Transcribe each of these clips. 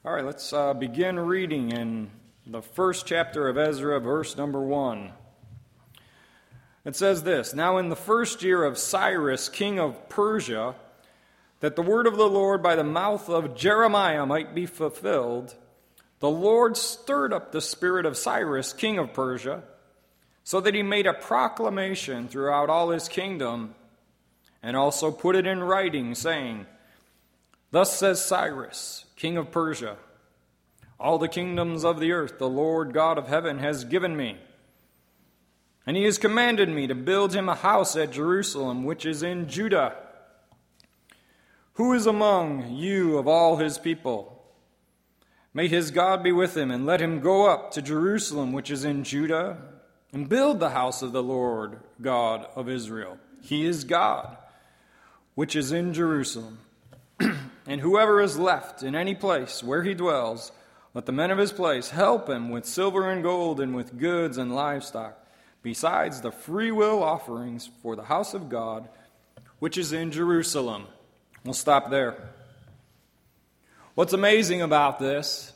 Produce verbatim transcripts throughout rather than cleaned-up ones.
All right, let's uh, begin reading in the first chapter of Ezra, verse number one. It says this, "Now in the first year of Cyrus, king of Persia, that the word of the Lord by the mouth of Jeremiah might be fulfilled, the Lord stirred up the spirit of Cyrus, king of Persia, so that he made a proclamation throughout all his kingdom, and also put it in writing, saying, Thus says Cyrus, king of Persia, all the kingdoms of the earth the Lord God of heaven has given me. And he has commanded me to build him a house at Jerusalem, which is in Judah. Who is among you of all his people? May his God be with him, and let him go up to Jerusalem, which is in Judah, and build the house of the Lord God of Israel. He is God, which is in Jerusalem. And whoever is left in any place where he dwells, let the men of his place help him with silver and gold and with goods and livestock, besides the freewill offerings for the house of God, which is in Jerusalem." We'll stop there. What's amazing about this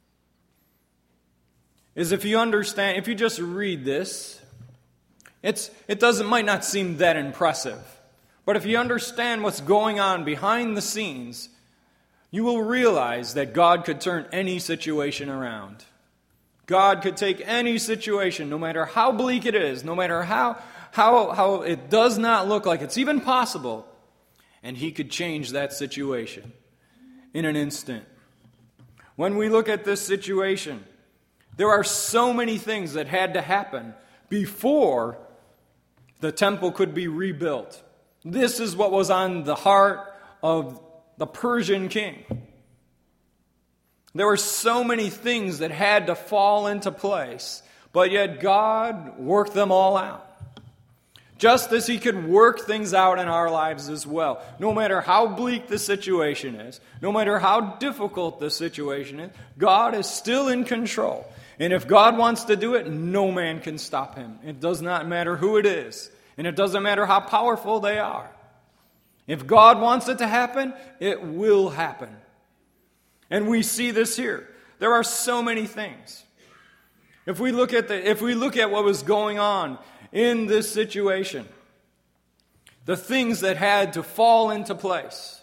is if you understand, if you just read this, it's it doesn't might not seem that impressive. But if you understand what's going on behind the scenes, you will realize that God could turn any situation around. God could take any situation, no matter how bleak it is, no matter how, how, how it does not look like it's even possible, and he could change that situation in an instant. When we look at this situation, there are so many things that had to happen before the temple could be rebuilt. This is what was on the heart of the Persian king. There were so many things that had to fall into place, but yet God worked them all out. Just as he could work things out in our lives as well. No matter how bleak the situation is, no matter how difficult the situation is, God is still in control. And if God wants to do it, no man can stop him. It does not matter who it is. And it doesn't matter how powerful they are. If God wants it to happen, it will happen. And we see this here. There are so many things. If we look at the, if we look at what was going on in this situation, the things that had to fall into place.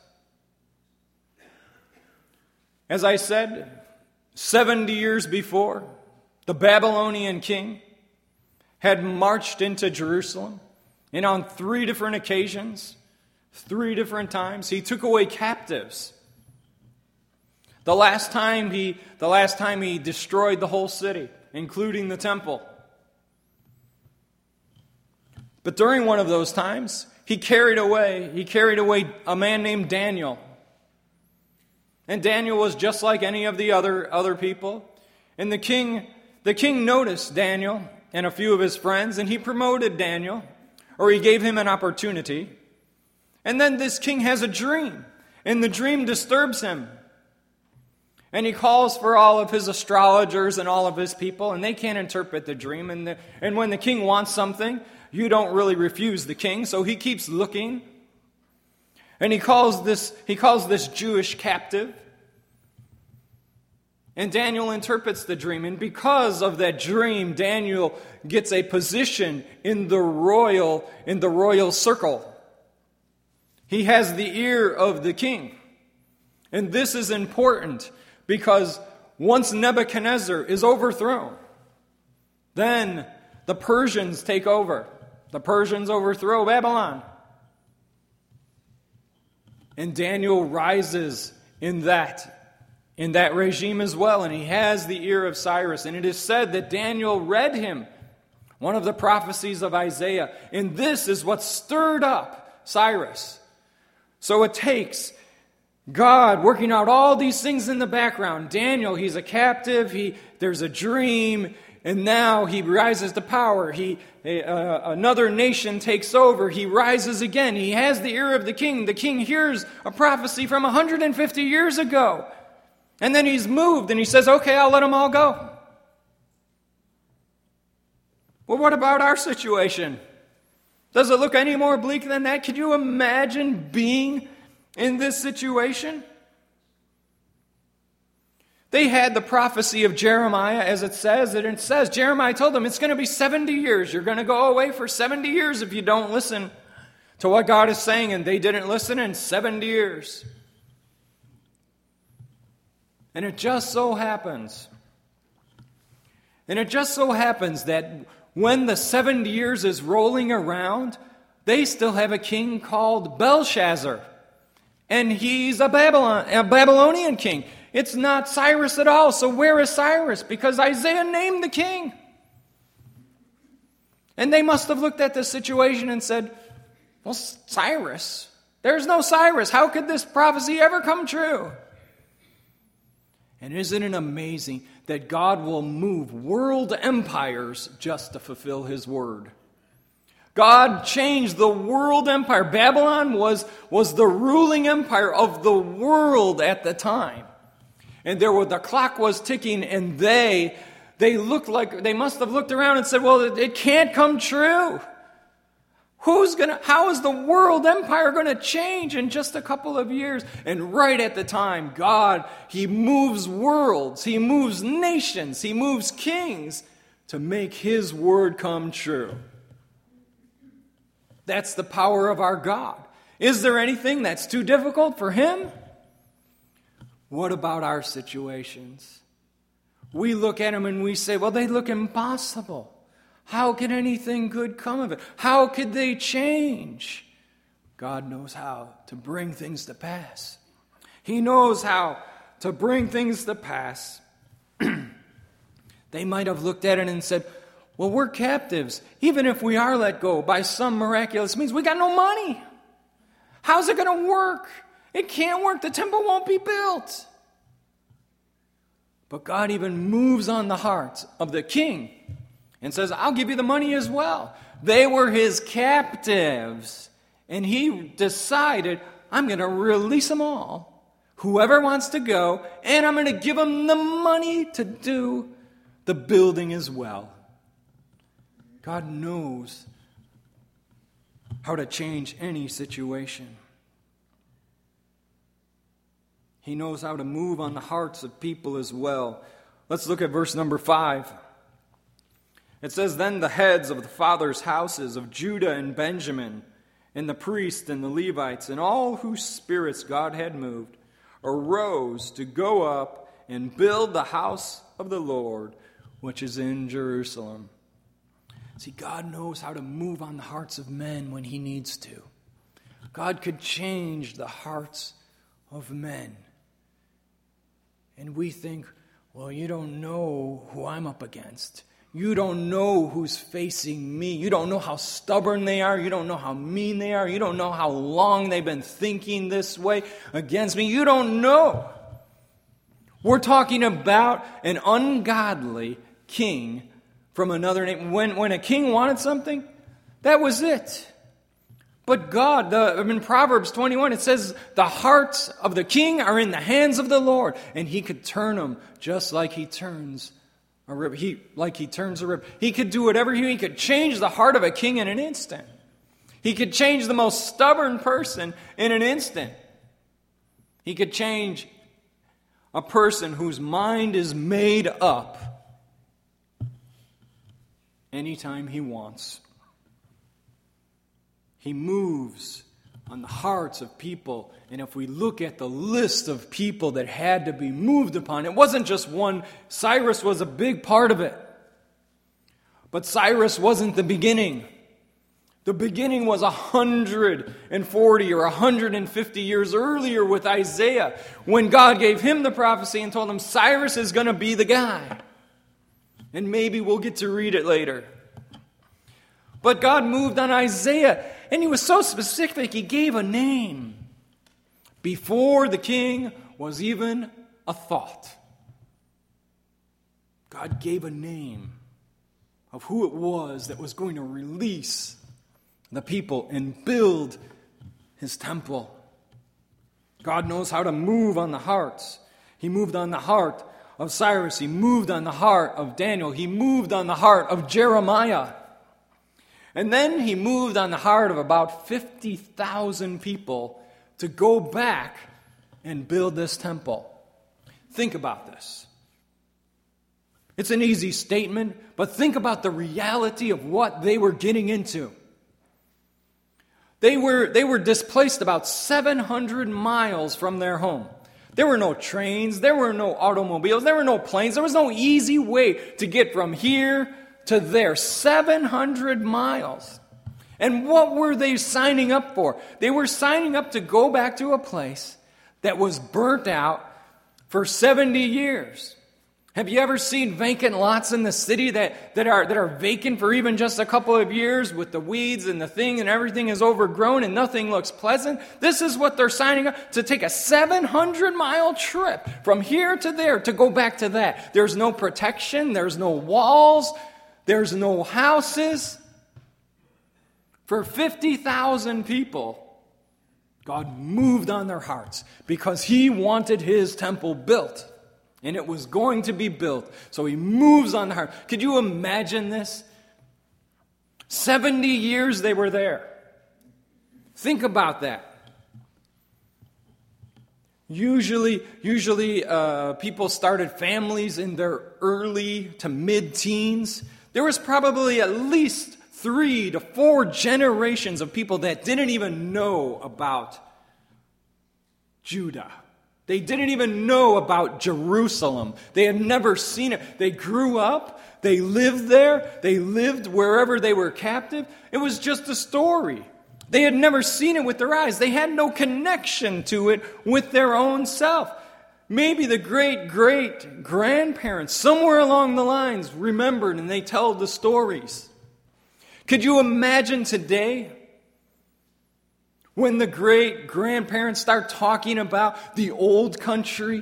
As I said, seventy years before, the Babylonian king had marched into Jerusalem. And on three different occasions, three different times, he took away captives. The last time he, the last time he destroyed the whole city, including the temple. But during one of those times, he carried away, he carried away a man named Daniel. And Daniel was just like any of the other, other people. And the king, the king noticed Daniel and a few of his friends, and he promoted Daniel. Or he gave him an opportunity. And then this king has a dream. And the dream disturbs him. And he calls for all of his astrologers and all of his people. And they can't interpret the dream. And, the, and when the king wants something, you don't really refuse the king. So he keeps looking. And he calls this, he calls this Jewish captive. And Daniel interprets the dream. And because of that dream, Daniel gets a position in the royal, in the royal circle. He has the ear of the king. And this is important because once Nebuchadnezzar is overthrown, then the Persians take over. The Persians overthrow Babylon. And Daniel rises in that in that regime as well, and he has the ear of Cyrus. And it is said that Daniel read him one of the prophecies of Isaiah, and this is what stirred up Cyrus. So it takes God working out all these things in the background. Daniel, he's a captive, he there's a dream, and now he rises to power. He uh, another nation takes over. He rises again. He has the ear of the king. The king hears a prophecy from one hundred fifty years ago. And then he's moved and he says, okay, I'll let them all go. Well, what about our situation? Does it look any more bleak than that? Could you imagine being in this situation? They had the prophecy of Jeremiah, as it says, and it says, Jeremiah told them, it's going to be seventy years. You're going to go away for seventy years if you don't listen to what God is saying, and they didn't listen in seventy years. And it just so happens, and it just so happens that when the seventy years is rolling around, they still have a king called Belshazzar. And he's a Babylon, a Babylonian king. It's not Cyrus at all. So where is Cyrus? Because Isaiah named the king. And they must have looked at this situation and said, well, Cyrus? There's no Cyrus. How could this prophecy ever come true? And isn't it amazing that God will move world empires just to fulfill His word? God changed the world empire. Babylon was, was the ruling empire of the world at the time. And there were, the clock was ticking, and they, they looked like, they must have looked around and said, well, it, it can't come true. Who's gonna, how is the world empire going to change in just a couple of years? And right at the time, God, He moves worlds, He moves nations, He moves kings to make His word come true. That's the power of our God. Is there anything that's too difficult for Him? What about our situations? We look at them and we say, well, they look impossible. How can anything good come of it? How could they change? God knows how to bring things to pass. He knows how to bring things to pass. They might have looked at it and said, well, we're captives. Even if we are let go by some miraculous means, we got no money. How's it going to work? It can't work. The temple won't be built. But God even moves on the heart of the king and says, I'll give you the money as well. They were his captives. And he decided, I'm going to release them all. Whoever wants to go, and I'm going to give them the money to do the building as well. God knows how to change any situation. He knows how to move on the hearts of people as well. Let's look at verse number five. It says, then the heads of the fathers' houses of Judah and Benjamin, and the priests and the Levites, and all whose spirits God had moved, arose to go up and build the house of the Lord, which is in Jerusalem. See, God knows how to move on the hearts of men when He needs to. God could change the hearts of men. And we think, well, you don't know who I'm up against. You don't know who's facing me. You don't know how stubborn they are. You don't know how mean they are. You don't know how long they've been thinking this way against me. You don't know. We're talking about an ungodly king from another name. When, when a king wanted something, that was it. But God, the, in Proverbs twenty-one, it says, the hearts of the king are in the hands of the Lord. And He could turn them just like He turns a river. He, like He turns a river. He could do whatever He, he could change the heart of a king in an instant. He could change the most stubborn person in an instant. He could change a person whose mind is made up anytime He wants. He moves on the hearts of people. And if we look at the list of people that had to be moved upon, it wasn't just one. Cyrus was a big part of it. But Cyrus wasn't the beginning. The beginning was one hundred forty or one hundred fifty years earlier with Isaiah, when God gave him the prophecy and told him Cyrus is going to be the guy. And maybe we'll get to read it later. But God moved on Isaiah, and He was so specific, He gave a name before the king was even a thought. God gave a name of who it was that was going to release the people and build His temple. God knows how to move on the hearts. He moved on the heart of Cyrus. He moved on the heart of Daniel. He moved on the heart of Jeremiah. And then He moved on the heart of about fifty thousand people to go back and build this temple. Think about this. It's an easy statement, but think about the reality of what they were getting into. They were, they were displaced about seven hundred miles from their home. There were no trains, there were no automobiles, there were no planes, there was no easy way to get from here to there. seven hundred miles. And what were they signing up for? They were signing up to go back to a place that was burnt out for seventy years. Have you ever seen vacant lots in the city that, that are that are vacant for even just a couple of years with the weeds and the thing and everything is overgrown and nothing looks pleasant? This is what they're signing up to, take a seven hundred mile trip from here to there to go back to that. There's no protection, there's no walls, there's no houses. For fifty thousand people, God moved on their hearts because He wanted His temple built. And it was going to be built. So He moves on the heart. Could you imagine this? seventy years they were there. Think about that. Usually, usually uh, people started families in their early to mid-teens. There was probably at least three to four generations of people that didn't even know about Judah. They didn't even know about Jerusalem. They had never seen it. They grew up. They lived there. They lived wherever they were captive. It was just a story. They had never seen it with their eyes. They had no connection to it with their own self. Maybe the great-great-grandparents, somewhere along the lines, remembered and they tell the stories. Could you imagine today when the great-grandparents start talking about the old country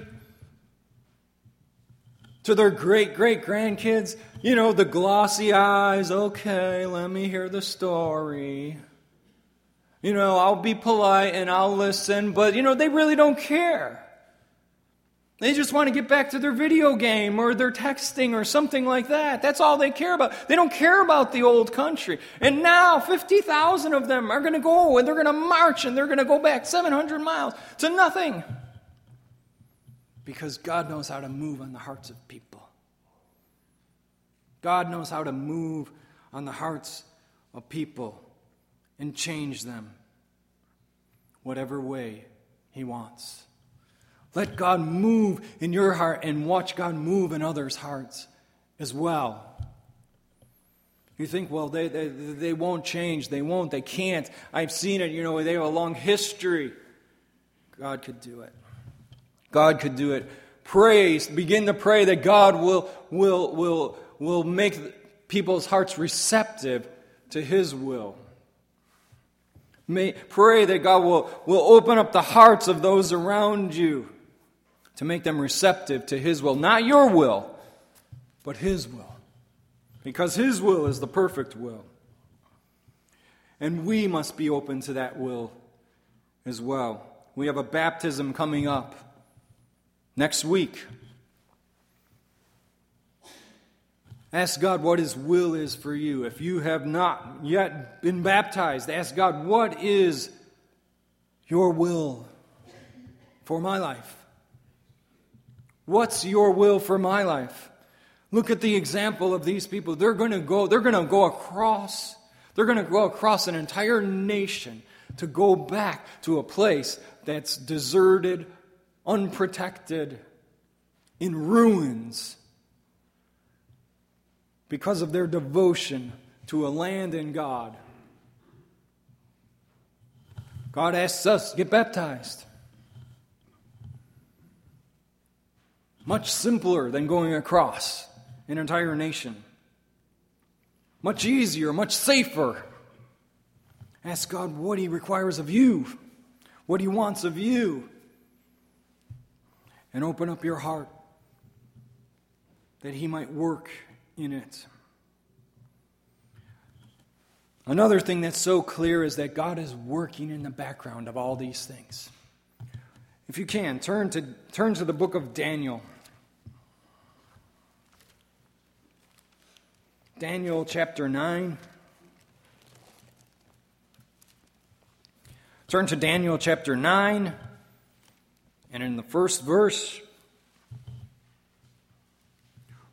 to their great-great-grandkids? You know, the glossy eyes, okay, let me hear the story. You know, I'll be polite and I'll listen, but, you know, they really don't care. They just want to get back to their video game or their texting or something like that. That's all they care about. They don't care about the old country. And now fifty thousand of them are going to go and they're going to march and they're going to go back seven hundred miles to nothing. Because God knows how to move on the hearts of people. God knows how to move on the hearts of people and change them whatever way He wants. Let God move in your heart and watch God move in others' hearts as well. You think, well, they, they, they won't change. They won't. They can't. I've seen it. You know, they have a long history. God could do it. God could do it. Pray. Begin to pray that God will, will, will, will make people's hearts receptive to His will. May, pray that God will, will open up the hearts of those around you to make them receptive to His will. Not your will, but His will. Because His will is the perfect will. And we must be open to that will as well. We have a baptism coming up next week. Ask God what His will is for you. If you have not yet been baptized, ask God, what is your will for my life? What's your will for my life? Look at the example of these people. They're going to go, they're going to go across, they're going to go across an entire nation to go back to a place that's deserted, unprotected, in ruins, because of their devotion to a land in God. God asks us to get baptized. Much simpler than going across an entire nation. Much easier, much safer. Ask God what He requires of you, what He wants of you. And open up your heart that He might work in it. Another thing that's so clear is that God is working in the background of all these things. If you can, turn to, turn to the book of Daniel. Daniel chapter nine. Turn to Daniel chapter nine, and in the first verse,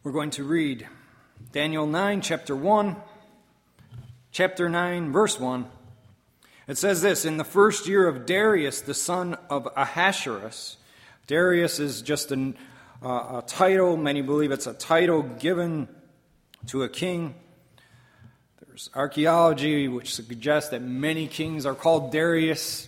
We're going to read Daniel nine, chapter one, chapter nine, verse one. It says this, in the first year of Darius, the son of Ahasuerus. Darius is just an, uh, a title. Many believe it's a title given to a king. There's archaeology which suggests that many kings are called Darius,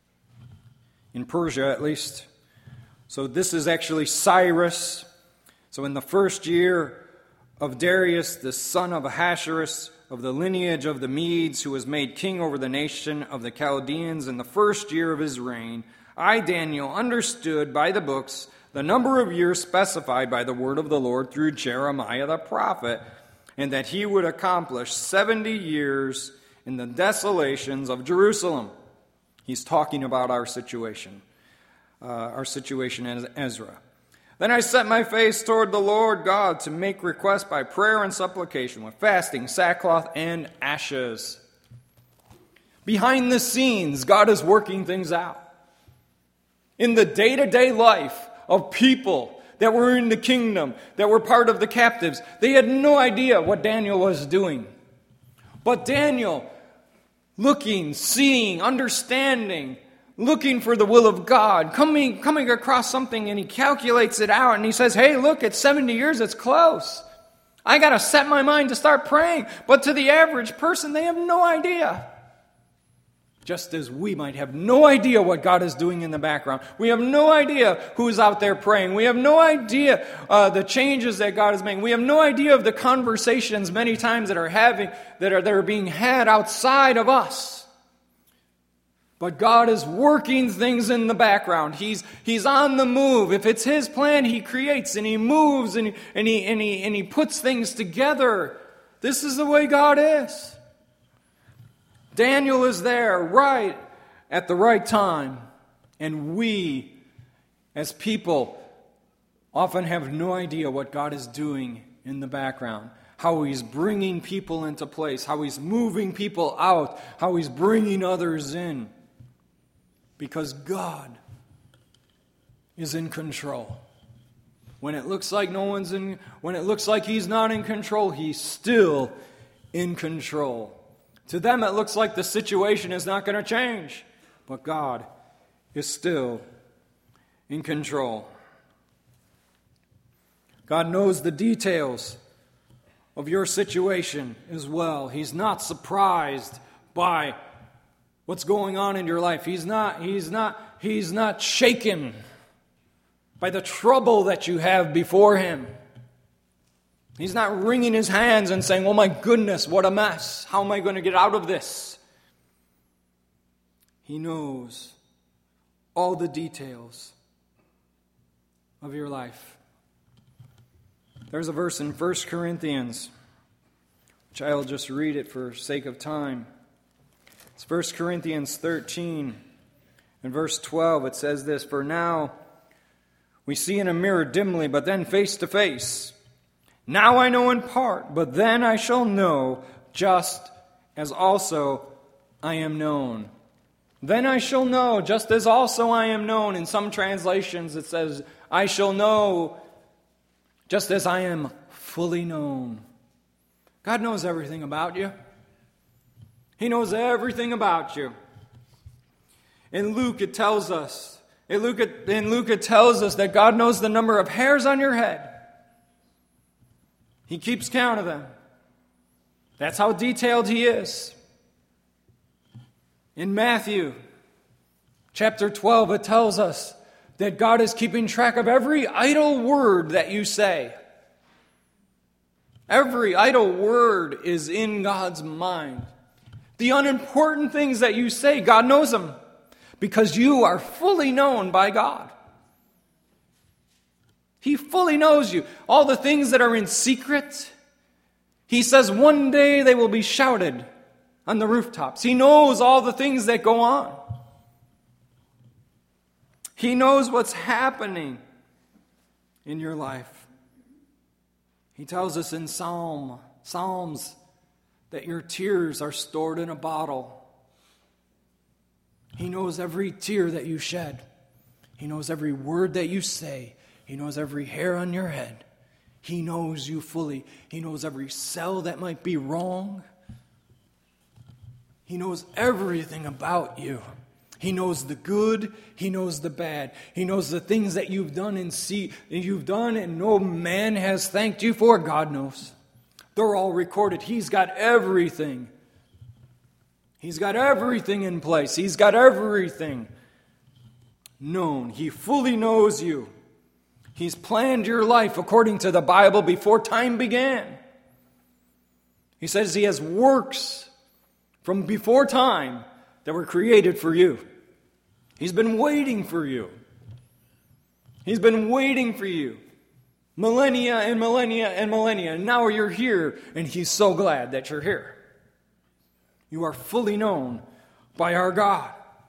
in Persia at least. So this is actually Cyrus. So in the first year of Darius, the son of Ahasuerus, of the lineage of the Medes, who was made king over the nation of the Chaldeans in the first year of his reign, I, Daniel, understood by the books the number of years specified by the word of the Lord through Jeremiah the prophet, and that he would accomplish seventy years in the desolations of Jerusalem. He's talking about our situation, uh, our situation as Ezra. Then I set my face toward the Lord God to make request by prayer and supplication with fasting, sackcloth, and ashes. Behind the scenes, God is working things out. In the day-to-day life of people that were in the kingdom, that were part of the captives, they had no idea what Daniel was doing. But Daniel, looking, seeing, understanding, looking for the will of God, coming, coming across something, and he calculates it out, and he says, hey, look, it's seventy years, it's close. I got to set my mind to start praying. But to the average person, they have no idea. Just as we might have no idea what God is doing in the background. We have no idea who's out there praying. We have no idea uh, the changes that God is making. We have no idea of the conversations many times that are having that are that are being had outside of us. But God is working things in the background. He's, he's on the move. If it's His plan, He creates and He moves and he, and, he, and, he, and He puts things together. This is the way God is. Daniel is there right at the right time. And we, as people, often have no idea what God is doing in the background. How He's bringing people into place. How He's moving people out. How He's bringing others in. Because God is in control. When it looks like no one's in, when it looks like He's not in control, He's still in control. To them, it looks like the situation is not going to change, but God is still in control. God knows the details of your situation as well. He's not surprised by what's going on in your life. He's not, he's not, he's not shaken by the trouble that you have before Him. He's not wringing His hands and saying, oh my goodness, what a mess. How am I going to get out of this? He knows all the details of your life. There's a verse in First Corinthians, which I'll just read it for sake of time. It's First Corinthians thirteen and verse twelve. It says this, for now we see in a mirror dimly, but then face to face. Now I know in part, but then I shall know just as also I am known. Then I shall know just as also I am known. In some translations it says, I shall know just as I am fully known. God knows everything about you. He knows everything about you. In Luke it tells us, in Luke it, in Luke it tells us that God knows the number of hairs on your head. He keeps count of them. That's how detailed He is. In Matthew chapter twelve, it tells us that God is keeping track of every idle word that you say. Every idle word is in God's mind. The unimportant things that you say, God knows them because you are fully known by God. He fully knows you. All the things that are in secret, He says one day they will be shouted on the rooftops. He knows all the things that go on. He knows what's happening in your life. He tells us in Psalm, Psalms that your tears are stored in a bottle. He knows every tear that you shed. He knows every word that you say. He knows every hair on your head. He knows you fully. He knows every cell that might be wrong. He knows everything about you. He knows the good. He knows the bad. He knows the things that you've done and see you've done and no man has thanked you for. God knows. They're all recorded. He's got everything. He's got everything in place. He's got everything known. He fully knows you. He's planned your life according to the Bible before time began. He says He has works from before time that were created for you. He's been waiting for you. He's been waiting for you. Millennia and millennia and millennia. And now you're here, and He's so glad that you're here. You are fully known by our God.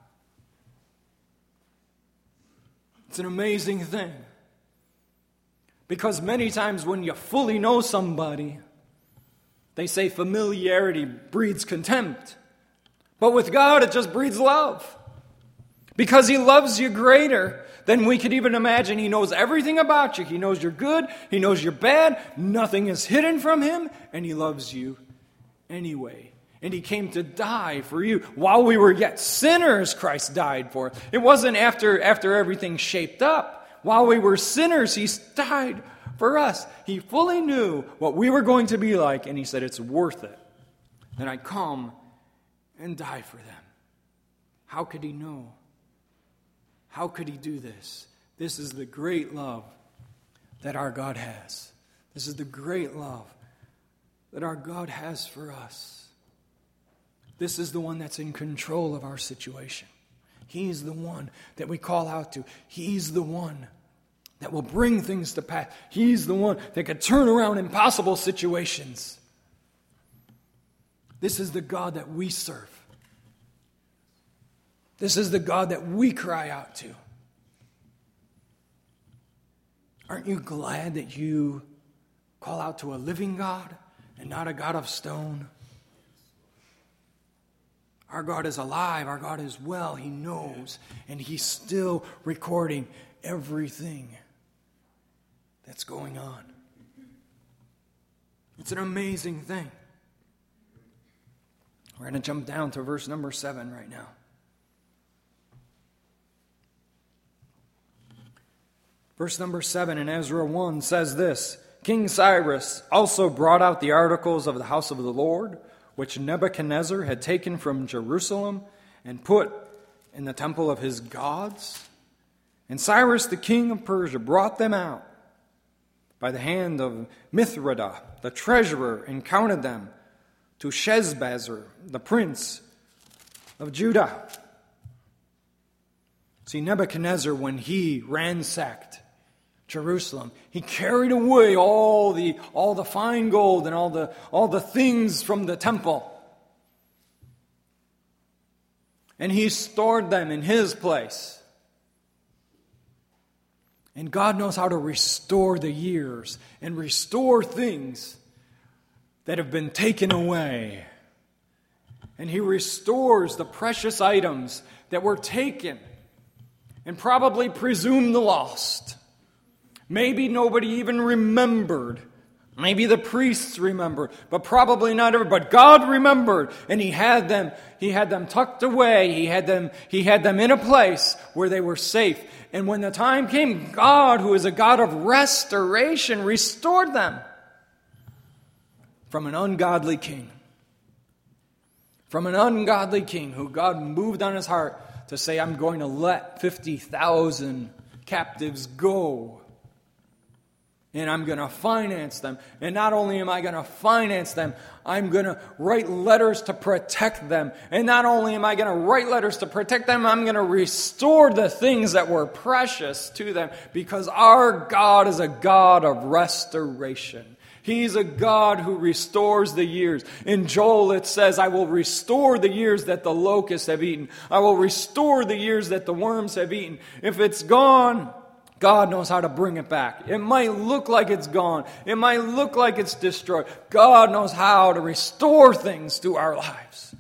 It's an amazing thing. Because many times when you fully know somebody, they say familiarity breeds contempt. But with God, it just breeds love. Because He loves you greater than we could even imagine. He knows everything about you. He knows you're good. He knows you're bad. Nothing is hidden from Him. And He loves you anyway. And He came to die for you. While we were yet sinners, Christ died for us. It wasn't after, after everything shaped up. While we were sinners, He died for us. He fully knew what we were going to be like, and He said, it's worth it that I come and die for them. How could He know? How could He do this? This is the great love that our God has. This is the great love that our God has for us. This is the one that's in control of our situation. He's the one that we call out to. He's the one that will bring things to pass. He's the one that can turn around impossible situations. This is the God that we serve. This is the God that we cry out to. Aren't you glad that you call out to a living God and not a God of stone? Our God is alive. Our God is well. He knows. And He's still recording everything that's going on. It's an amazing thing. We're going to jump down to verse number seven right now. Verse number seven in Ezra one says this: King Cyrus also brought out the articles of the house of the Lord, which Nebuchadnezzar had taken from Jerusalem and put in the temple of his gods. And Cyrus the king of Persia brought them out by the hand of Mithridates, the treasurer, and counted them to Sheshbazzar, the prince of Judah. See, Nebuchadnezzar, when he ransacked Jerusalem, he carried away all the all the fine gold and all the all the things from the temple. And he stored them in his place. And God knows how to restore the years and restore things that have been taken away. And He restores the precious items that were taken and probably presumed lost. Maybe nobody even remembered. Maybe the priests remembered, but probably not everybody. But God remembered, and He had them. He had them tucked away. He had them. He had them in a place where they were safe. And when the time came, God, who is a God of restoration, restored them from an ungodly king. From an ungodly king who God moved on his heart to say, I'm going to let fifty thousand captives go. And I'm going to finance them. And not only am I going to finance them, I'm going to write letters to protect them. And not only am I going to write letters to protect them, I'm going to restore the things that were precious to them. Because our God is a God of restoration. He's a God who restores the years. In Joel it says, I will restore the years that the locusts have eaten. I will restore the years that the worms have eaten. If it's gone, God knows how to bring it back. It might look like it's gone. It might look like it's destroyed. God knows how to restore things to our lives.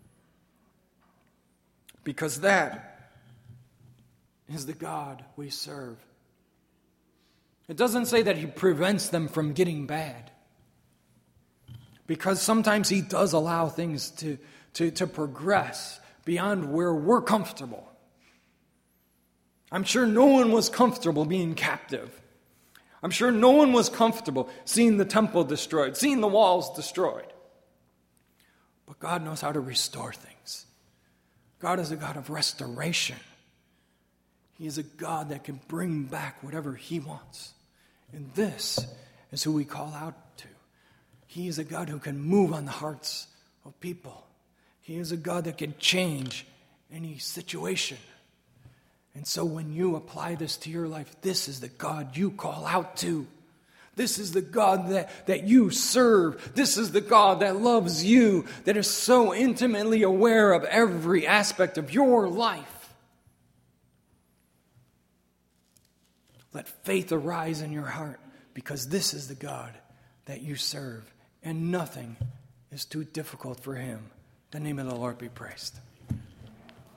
Because that is the God we serve. It doesn't say that he prevents them from getting bad. Because sometimes he does allow things to, to, to progress beyond where we're comfortable. I'm sure no one was comfortable being captive. I'm sure no one was comfortable seeing the temple destroyed, seeing the walls destroyed. But God knows how to restore things. God is a God of restoration. He is a God that can bring back whatever he wants. And this is who we call out to. He is a God who can move on the hearts of people. He is a God that can change any situation. And so when you apply this to your life, this is the God you call out to. This is the God that, that you serve. This is the God that loves you, that is so intimately aware of every aspect of your life. Let faith arise in your heart, because this is the God that you serve, and nothing is too difficult for him. The name of the Lord be praised.